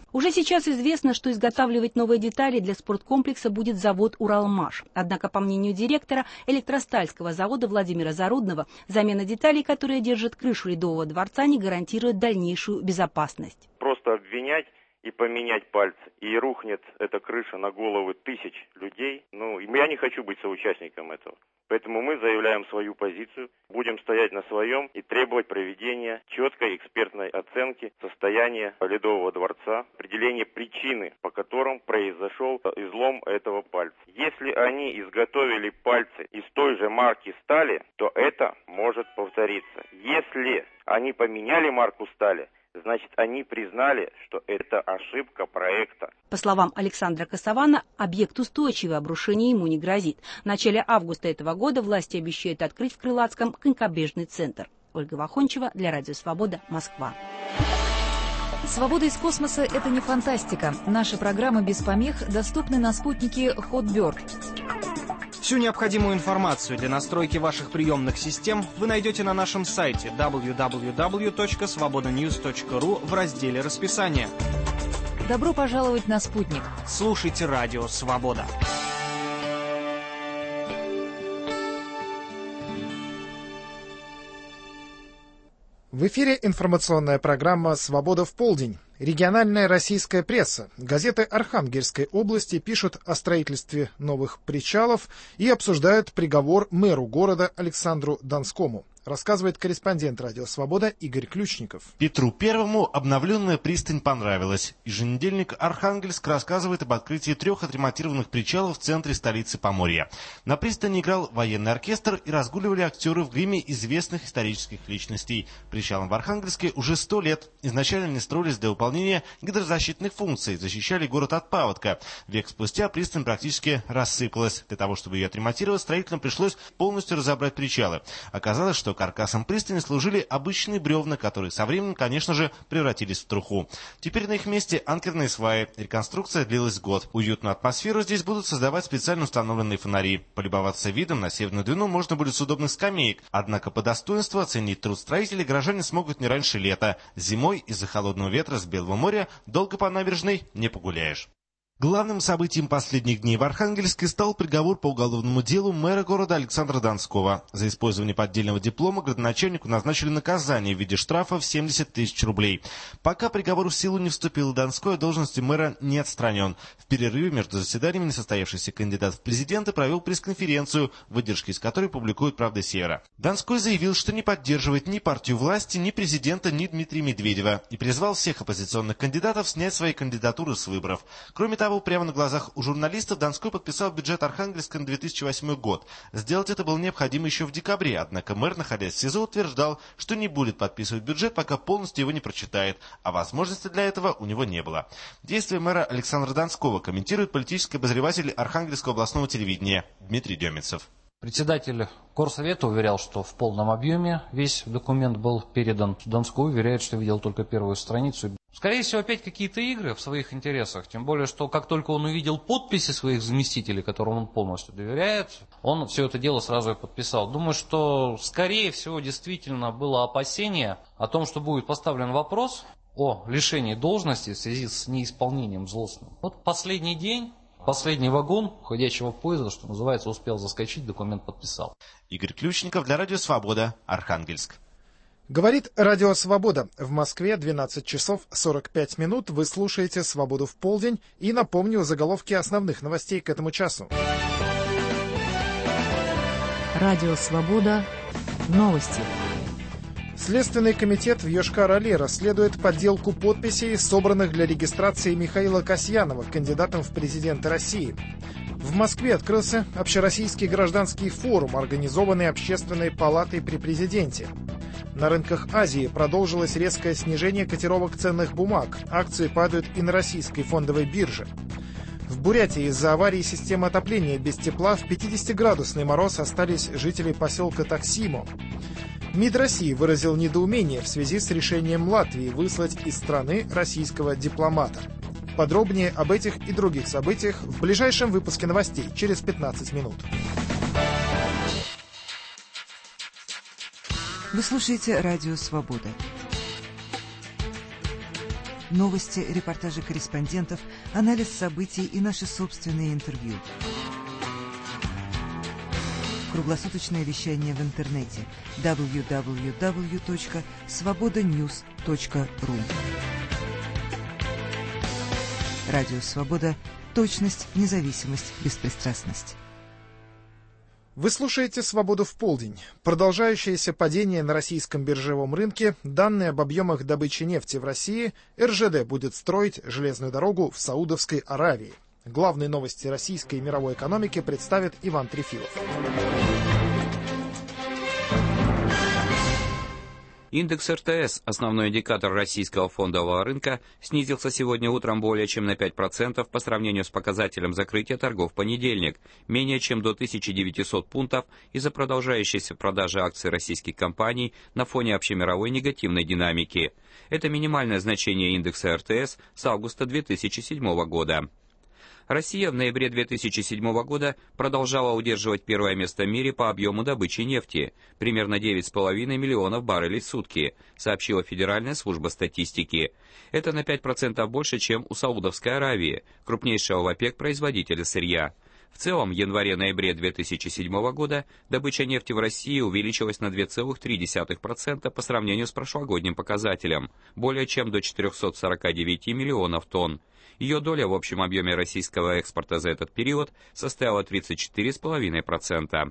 Уже сейчас известно, что изготавливать новые детали для спорткомплекса будет завод «Уралмаш». Однако, по мнению директора электростальского завода Владимира Зарудного, замена деталей, которые держат крышу Ледового дворца, не гарантирует дальнейшую безопасность. Просто обвинять и поменять пальцы, и рухнет эта крыша на головы тысяч людей. Ну, я не хочу быть соучастником этого. Поэтому мы заявляем свою позицию, будем стоять на своем и требовать проведения четкой экспертной оценки состояния Ледового дворца, определения причины, по которым произошел излом этого пальца. Если они изготовили пальцы из той же марки стали, то это может повториться. Если они поменяли марку стали, значит, они признали, что это ошибка проекта. По словам Александра Косована, объект устойчивый, обрушение ему не грозит. В начале августа этого года власти обещают открыть в Крылатском конькобежный центр. Ольга Вахончева для Радио Свобода, Москва. Свобода из космоса – это не фантастика. Наши программы без помех доступны на спутнике Hotbird. Всю необходимую информацию для настройки ваших приемных систем вы найдете на нашем сайте дабл ю дабл ю дабл ю точка свобода ньюс точка ру в разделе «Расписание». Добро пожаловать на спутник. Слушайте Радио Свобода. В эфире информационная программа «Свобода в полдень». Региональная российская пресса, газеты Архангельской области пишут о строительстве новых причалов и обсуждают приговор мэру города Александру Донскому. Рассказывает корреспондент «Радио Свобода» Игорь Ключников. Петру Первому обновленная пристань понравилась. Еженедельник «Архангельск» рассказывает об открытии трех отремонтированных причалов в центре столицы Поморья. На пристани играл военный оркестр и разгуливали актеры в гриме известных исторических личностей. Причалам в Архангельске уже сто лет. Изначально они строились для выполнения гидрозащитных функций, защищали город от паводка. Век спустя пристань практически рассыпалась. Для того, чтобы ее отремонтировать, строителям пришлось полностью разобрать причалы. Оказалось, что каркасом пристани служили обычные бревна, которые со временем, конечно же, превратились в труху. Теперь на их месте анкерные сваи. Реконструкция длилась год. Уютную атмосферу здесь будут создавать специально установленные фонари. Полюбоваться видом на Северную Двину можно будет с удобных скамеек. Однако по достоинству оценить труд строителей горожане смогут не раньше лета. Зимой из-за холодного ветра с Белого моря долго по набережной не погуляешь. Главным событием последних дней в Архангельске стал приговор по уголовному делу мэра города Александра Донского. За использование поддельного диплома градоначальнику назначили наказание в виде штрафа в семьдесят тысяч рублей. Пока приговор в силу не вступил, Донской от должности мэра не отстранен. В перерыве между заседаниями несостоявшийся кандидат в президенты провел пресс-конференцию, выдержки из которой публикует «Правда Севера». Донской заявил, что не поддерживает ни партию власти, ни президента, ни Дмитрия Медведева, и призвал всех оппозиционных кандидатов снять свои кандидатуры с выборов. Кроме того, прямо на глазах у журналистов Донской подписал бюджет Архангельска на две тысячи восьмой год. Сделать это было необходимо еще в декабре, однако мэр, находясь в СИЗО, утверждал, что не будет подписывать бюджет, пока полностью его не прочитает, а возможности для этого у него не было. Действия мэра Александра Донского комментирует политический обозреватель Архангельского областного телевидения Дмитрий Демицев. Председатель Горсовета уверял, что в полном объеме весь документ был передан. Донской уверяет, что видел только первую страницу. Скорее всего, опять какие-то игры в своих интересах. Тем более, что как только он увидел подписи своих заместителей, которым он полностью доверяет, он все это дело сразу и подписал. Думаю, что, скорее всего, действительно было опасение о том, что будет поставлен вопрос о лишении должности в связи с неисполнением злостным. Вот последний день. Последний вагон уходящего поезда, что называется, успел заскочить, документ подписал. Игорь Ключников для Радио Свобода, Архангельск. Говорит Радио Свобода. В Москве двенадцать часов сорок пять минут. Вы слушаете «Свободу в полдень». И напомню заголовки основных новостей к этому часу. Радио Свобода. Новости. Следственный комитет в Йошкар-Оле расследует подделку подписей, собранных для регистрации Михаила Касьянова кандидатом в президенты России. В Москве открылся общероссийский гражданский форум, организованный Общественной палатой при президенте. На рынках Азии продолжилось резкое снижение котировок ценных бумаг. Акции падают и на российской фондовой бирже. В Бурятии из-за аварии системы отопления без тепла в пятидесятиградусный мороз остались жители поселка Таксимо. МИД России выразил недоумение в связи с решением Латвии выслать из страны российского дипломата. Подробнее об этих и других событиях в ближайшем выпуске новостей через пятнадцать минут. Вы слушаете Радио Свобода. новости, репортажи корреспондентов, анализ событий и наши собственные интервью. Круглосуточное вещание в интернете дабл ю дабл ю дабл ю точка свобода ньюс точка ру. Радио «Свобода». Точность, независимость, беспристрастность. Вы слушаете «Свободу в полдень». Продолжающееся падение на российском биржевом рынке, данные об объемах добычи нефти в России, эр жэ дэ будет строить железную дорогу в Саудовской Аравии. Главные новости российской и мировой экономики представит Иван Трефилов. Индекс эр тэ эс, основной индикатор российского фондового рынка, снизился сегодня утром более чем на пять процентов по сравнению с показателем закрытия торгов в понедельник, менее чем до тысячи девятисот пунктов из-за продолжающейся продажи акций российских компаний на фоне общемировой негативной динамики. Это минимальное значение индекса эр тэ эс с августа две тысячи седьмого года. Россия в ноябре две тысячи седьмого года продолжала удерживать первое место в мире по объему добычи нефти, примерно девять с половиной миллионов баррелей в сутки, сообщила Федеральная служба статистики. Это на пять процентов больше, чем у Саудовской Аравии, крупнейшего в ОПЕК производителя сырья. В целом, в январе-ноябре две тысячи седьмого года добыча нефти в России увеличилась на две целых три десятых процента по сравнению с прошлогодним показателем, более чем до четырехсот сорока девяти миллионов тонн. Ее доля в общем объеме российского экспорта за этот период составила тридцать четыре целых пять десятых процента.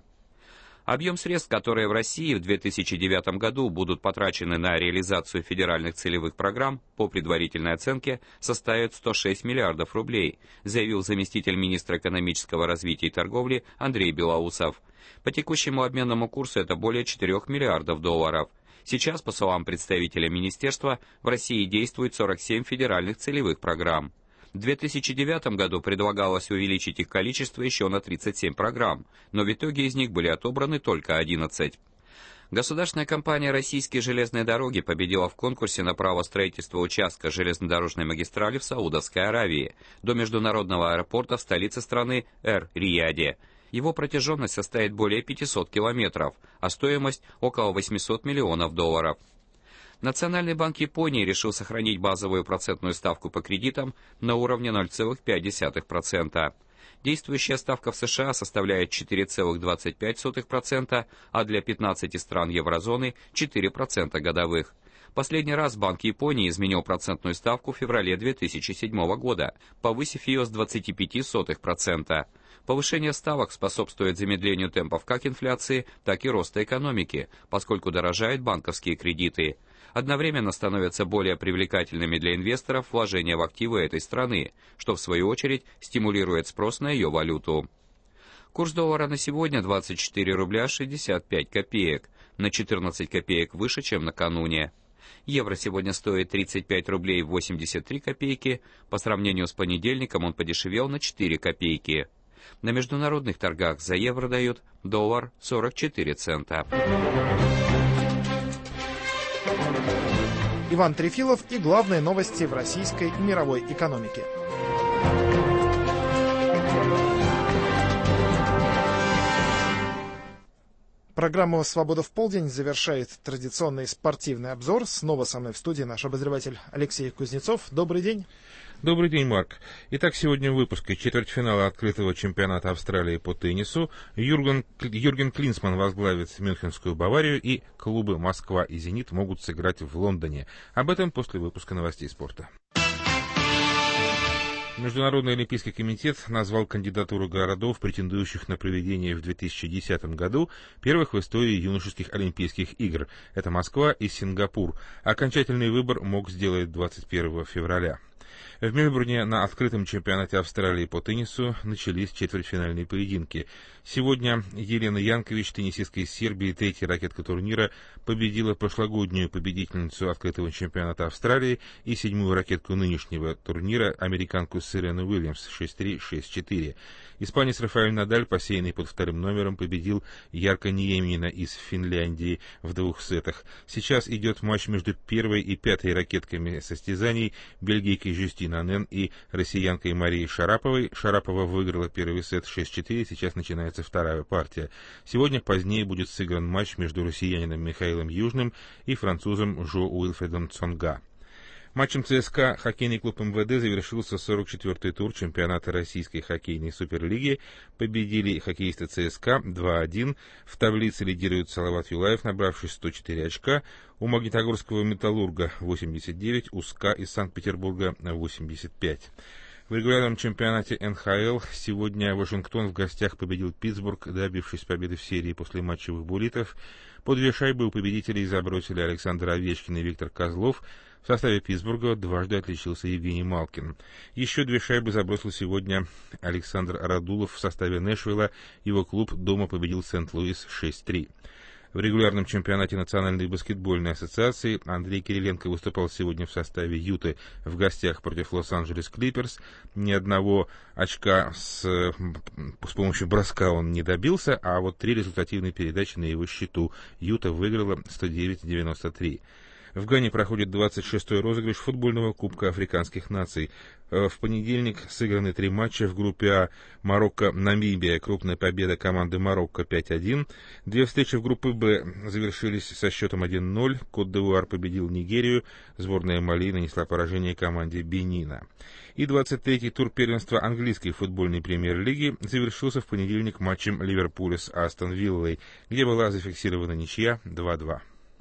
Объем средств, которые в России в две тысячи девятом году будут потрачены на реализацию федеральных целевых программ, по предварительной оценке, составит сто шесть миллиардов рублей, заявил заместитель министра экономического развития и торговли Андрей Белоусов. По текущему обменному курсу это более четырёх миллиардов долларов. Сейчас, по словам представителя министерства, в России действует сорок семь федеральных целевых программ. В две тысячи девятом году предлагалось увеличить их количество еще на тридцать семь программ, но в итоге из них были отобраны только одиннадцать. Государственная компания «Российские железные дороги» победила в конкурсе на право строительства участка железнодорожной магистрали в Саудовской Аравии до международного аэропорта в столице страны Эр-Рияде. Его протяженность составит более пятисот километров, а стоимость около восьмисот миллионов долларов. Национальный банк Японии решил сохранить базовую процентную ставку по кредитам на уровне ноль целых пять десятых процента. Действующая ставка в США составляет четыре целых двадцать пять сотых процента, а для пятнадцати стран еврозоны четыре процента годовых. Последний раз Банк Японии изменил процентную ставку в феврале две тысячи седьмого года, повысив ее с двадцати пяти сотых процента. Повышение ставок способствует замедлению темпов как инфляции, так и роста экономики, поскольку дорожают банковские кредиты. Одновременно становятся более привлекательными для инвесторов вложения в активы этой страны, что в свою очередь стимулирует спрос на ее валюту. Курс доллара на сегодня двадцать четыре рубля шестьдесят пять копеек, на четырнадцать копеек выше, чем накануне. Евро сегодня стоит тридцать пять рублей восемьдесят три копейки, по сравнению с понедельником он подешевел на четыре копейки. На международных торгах за евро дают доллар сорок четыре цента. Иван Трефилов и главные новости в российской и мировой экономике. Программу «Свобода в полдень» завершает традиционный спортивный обзор. Снова со мной в студии наш обозреватель Алексей Кузнецов. Добрый день. Добрый день, Марк. Итак, сегодня в выпуске четвертьфинала открытого чемпионата Австралии по теннису. Юрген, Юрген Клинсман возглавит Мюнхенскую Баварию, и клубы «Москва» и «Зенит» могут сыграть в Лондоне. Об этом после выпуска новостей спорта. Международный олимпийский комитет назвал кандидатуру городов, претендующих на проведение в две тысячи десятом году первых в истории юношеских олимпийских игр. Это Москва и Сингапур. Окончательный выбор мог сделать двадцать первого февраля. В Мельбурне на открытом чемпионате Австралии по теннису начались четвертьфинальные поединки. Сегодня Елена Янкович, теннисистка из Сербии, третья ракетка турнира, победила прошлогоднюю победительницу открытого чемпионата Австралии и седьмую ракетку нынешнего турнира, американку Серену Уильямс, шесть три шесть четыре. Испанец Рафаэль Надаль, посеянный под вторым номером, победил Ярко Ниемина из Финляндии в двух сетах. Сейчас идет матч между первой и пятой ракетками состязаний, бельгийкой Жюстин Анен и россиянкой Марией Шараповой. Шарапова выиграла первый сет шесть четыре, сейчас начинается вторая партия. Сегодня позднее будет сыгран матч между россиянином Михаилом Южным и французом Жо Уилфредом Цонга. Матчем ЦСКА хоккейный клуб МВД завершился сорок четвёртый тур чемпионата Российской хоккейной суперлиги. Победили хоккеисты ЦСКА два один. В таблице лидирует Салават Юлаев, набравший сто четыре очка. У Магнитогорского «Металлурга» восемьдесят девять, у СКА из Санкт-Петербурга восемьдесят пять. В регулярном чемпионате эн ха эл сегодня Вашингтон в гостях победил Питтсбург, добившись победы в серии после матчевых буллитов. По две шайбы у победителей забросили Александр Овечкин и Виктор Козлов. В составе Питтсбурга дважды отличился Евгений Малкин. Еще две шайбы забросил сегодня Александр Радулов в составе Нэшвилла. Его клуб дома победил Сент-Луис шесть три. В регулярном чемпионате Национальной баскетбольной ассоциации Андрей Кириленко выступал сегодня в составе Юты в гостях против Лос-Анджелес Клиперс. Ни одного очка с, с помощью броска он не добился, а вот три результативные передачи на его счету. Юта выиграла сто девять девяносто три. В Гане проходит двадцать шестой розыгрыш футбольного Кубка африканских наций. В понедельник сыграны три матча в группе А. Марокко-Намибия. Крупная победа команды Марокко пять один. Две встречи в группе Б завершились со счетом один ноль. Кот-д'Ивуар победил Нигерию. Сборная Мали нанесла поражение команде Бенина. И двадцать третий тур первенства английской футбольной премьер-лиги завершился в понедельник матчем Ливерпуля с Астон Виллой, где была зафиксирована ничья два два.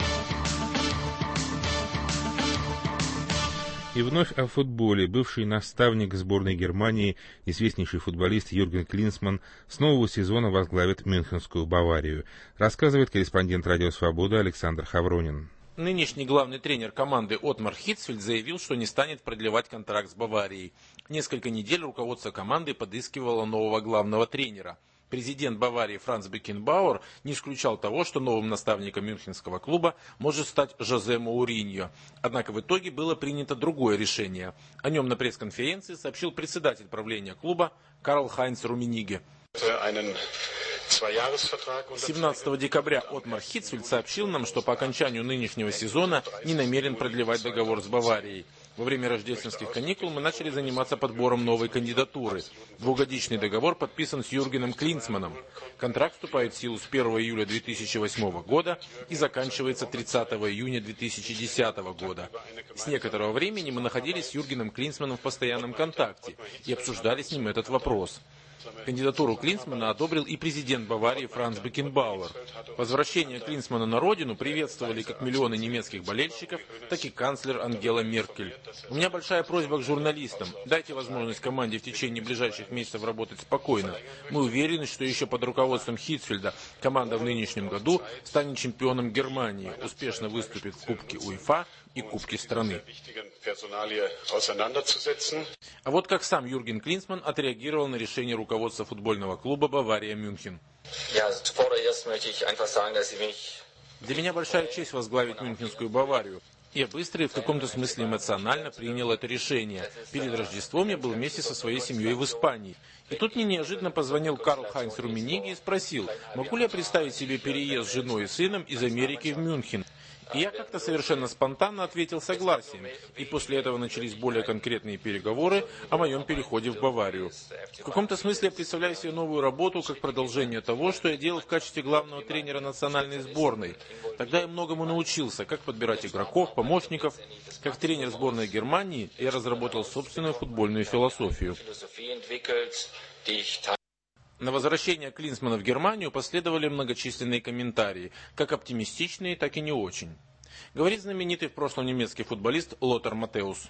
И вновь о футболе. Бывший наставник сборной Германии, известнейший футболист Юрген Клинсманн с нового сезона возглавит Мюнхенскую Баварию. Рассказывает корреспондент «Радио Свобода» Александр Хавронин. Нынешний главный тренер команды Отмар Хитцфельд заявил, что не станет продлевать контракт с Баварией. Несколько недель руководство команды подыскивало нового главного тренера. Президент Баварии Франц Бекенбауэр не исключал того, что новым наставником мюнхенского клуба может стать Жозе Моуриньо. Однако в итоге было принято другое решение. О нем на пресс-конференции сообщил председатель правления клуба Карл-Хайнц Руммениге. семнадцатого декабря Отмар Хитцфельд сообщил нам, что по окончанию нынешнего сезона не намерен продлевать договор с Баварией. Во время рождественских каникул мы начали заниматься подбором новой кандидатуры. Двухгодичный договор подписан с Юргеном Клинсманном. Контракт вступает в силу с первого июля две тысячи восьмого года и заканчивается тридцатого июня две тысячи десятого года. С некоторого времени мы находились с Юргеном Клинсманном в постоянном контакте и обсуждали с ним этот вопрос. Кандидатуру Клинсманна одобрил и президент Баварии Франц Бекенбауэр. Возвращение Клинсманна на родину приветствовали как миллионы немецких болельщиков, так и канцлер Ангела Меркель. У меня большая просьба к журналистам. Дайте возможность команде в течение ближайших месяцев работать спокойно. Мы уверены, что еще под руководством Хитцфельда команда в нынешнем году станет чемпионом Германии, успешно выступит в Кубке УЕФА и Кубке страны. А вот как сам Юрген Клинсманн отреагировал на решение руководства футбольного клуба Бавария Мюнхен. Для меня большая честь возглавить Мюнхенскую Баварию. Я быстро и в каком-то смысле эмоционально принял это решение. Перед Рождеством я был вместе со своей семьей в Испании. И тут мне неожиданно позвонил Карл-Хайнц Руммениге и спросил, могу ли я представить себе переезд с женой и сыном из Америки в Мюнхен. И я как-то совершенно спонтанно ответил согласием. И после этого начались более конкретные переговоры о моем переходе в Баварию. В каком-то смысле я представляю себе новую работу как продолжение того, что я делал в качестве главного тренера национальной сборной. Тогда я многому научился, как подбирать игроков, помощников. Как тренер сборной Германии я разработал собственную футбольную философию. На возвращение Клинсманна в Германию последовали многочисленные комментарии, как оптимистичные, так и не очень. Говорит знаменитый в прошлом немецкий футболист Лотар Матеус.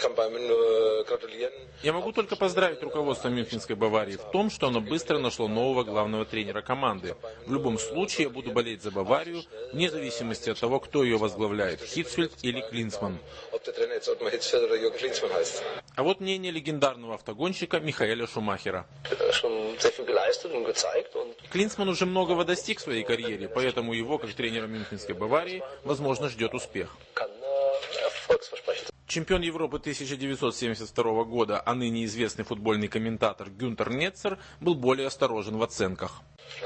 Я могу только поздравить руководство Мюнхенской Баварии в том, что оно быстро нашло нового главного тренера команды. В любом случае я буду болеть за Баварию, вне зависимости от того, кто ее возглавляет, Хитцфельд или Клинсманн. А вот мнение легендарного автогонщика Михаэля Шумахера. Клинсманн уже многого достиг в своей карьере, поэтому его, как тренера Мюнхенской Баварии, возможно, ждет успех. Чемпион Европы тысяча девятьсот семьдесят второго года, а ныне известный футбольный комментатор Гюнтер Нетцер был более осторожен в оценках.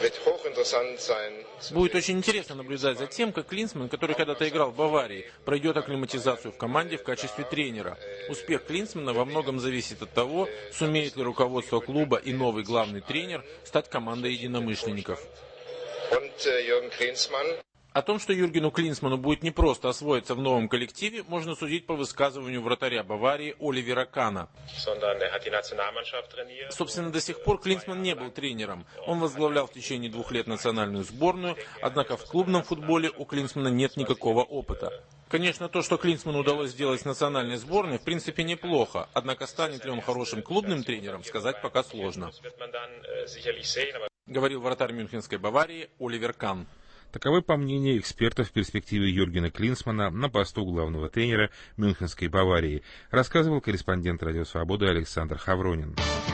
Будет очень интересно наблюдать за тем, как Клинсманн, который когда-то играл в Баварии, пройдет акклиматизацию в команде в качестве тренера. Успех Клинсманна во многом зависит от того, сумеет ли руководство клуба и новый главный тренер стать командой единомышленников. О том, что Юргену Клинсману будет непросто освоиться в новом коллективе, можно судить по высказыванию вратаря Баварии Оливера Кана. Собственно, до сих пор Клинсман не был тренером. Он возглавлял в течение двух лет национальную сборную, однако в клубном футболе у Клинсмана нет никакого опыта. Конечно, то, что Клинсману удалось сделать с национальной сборной, в принципе неплохо, однако станет ли он хорошим клубным тренером, сказать пока сложно. Говорил вратарь мюнхенской Баварии Оливер Кан. Таковы, по мнению экспертов, перспективы Юргена Клинсмана на посту главного тренера мюнхенской Баварии, рассказывал корреспондент «Радио Свобода» Александр Хавронин.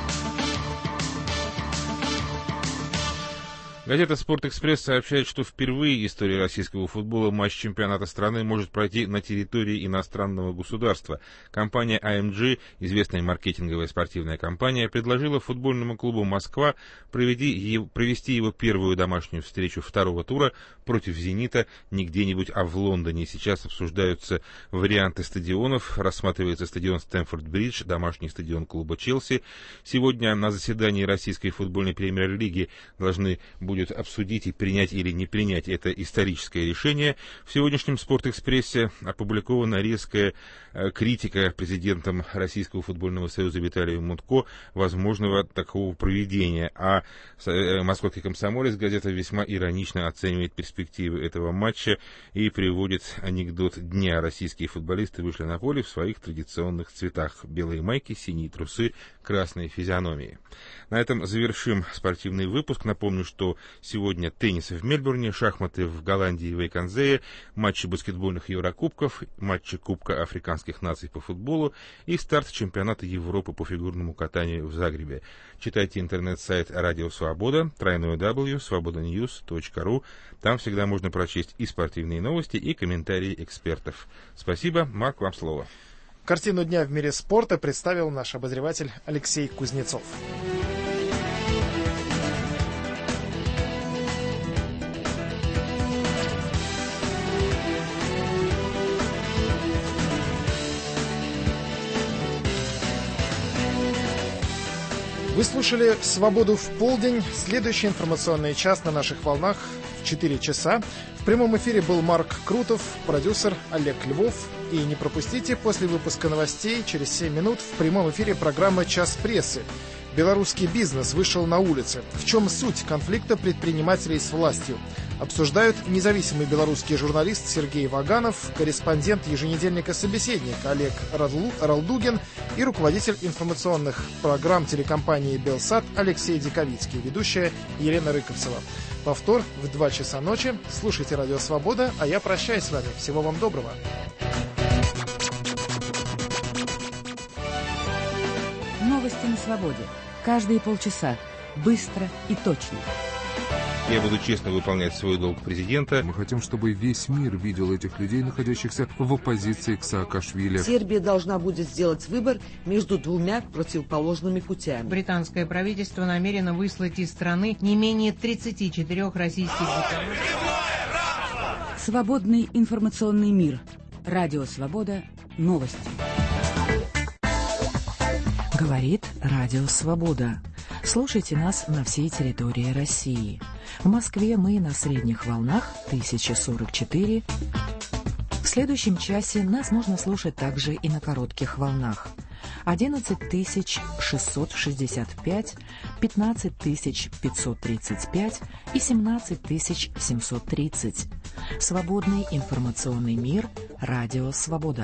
Газета «Спортэкспресс» сообщает, что впервые в истории российского футбола матч чемпионата страны может пройти на территории иностранного государства. Компания эй эм джи, известная маркетинговая спортивная компания, предложила футбольному клубу «Москва» провести его первую домашнюю встречу второго тура против «Зенита» не где-нибудь, а в Лондоне. Сейчас обсуждаются варианты стадионов. Рассматривается стадион Стэмфорд-Бридж, домашний стадион клуба «Челси». Сегодня на заседании Российской футбольной премьер-лиги должны быть будет обсудить и принять или не принять это историческое решение. В сегодняшнем «Спортэкспрессе» опубликована резкая э, критика президентом Российского футбольного союза Виталием Мутко возможного такого проведения. А э, «Московский комсомолец» газета весьма иронично оценивает перспективы этого матча и приводит анекдот дня. Российские футболисты вышли на поле в своих традиционных цветах: белые майки, синие трусы, красные физиономии. На этом завершим спортивный выпуск. Напомню, что сегодня теннис в Мельбурне, шахматы в Голландии и Вейконзее, матчи баскетбольных Еврокубков, матчи Кубка африканских наций по футболу и старт чемпионата Европы по фигурному катанию в Загребе. Читайте интернет-сайт «Радио Свобода», дабл ю дабл ю дабл ю точка свобода ньюс точка ру. Там всегда можно прочесть и спортивные новости, и комментарии экспертов. Спасибо. Марк, вам слово. Картину дня в мире спорта представил наш обозреватель Алексей Кузнецов. Вы слушали «Свободу в полдень». Следующий информационный час на наших волнах в четыре часа. В прямом эфире был Марк Крутов, продюсер Олег Львов. И не пропустите, после выпуска новостей через семь минут в прямом эфире программа «Час прессы». Белорусский бизнес вышел на улицы. В чем суть конфликта предпринимателей с властью? Обсуждают независимый белорусский журналист Сергей Ваганов, корреспондент еженедельника «Собеседник» Олег Ралдугин и руководитель информационных программ телекомпании «Белсат» Алексей Диковицкий, ведущая Елена Рыковцева. Повтор в два часа ночи. Слушайте «Радио Свобода», а я прощаюсь с вами. Всего вам доброго. Новости на свободе. Каждые полчаса. Быстро и точно. Я буду честно выполнять свой долг президента. Мы хотим, чтобы весь мир видел этих людей, находящихся в оппозиции к Саакашвили. Сербия должна будет сделать выбор между двумя противоположными путями. Британское правительство намерено выслать из страны не менее тридцати четырёх российских дипломатов. Свободный информационный мир. Радио Свобода. Новости. Говорит Радио Свобода. Слушайте нас на всей территории России. В Москве мы на средних волнах тысяча сорок четыре. В следующем часе нас можно слушать также и на коротких волнах. одиннадцать тысяч шестьсот шестьдесят пять, пятнадцать тысяч пятьсот тридцать пять и семнадцать тысяч семьсот тридцать. Свободный информационный мир. Радио Свобода.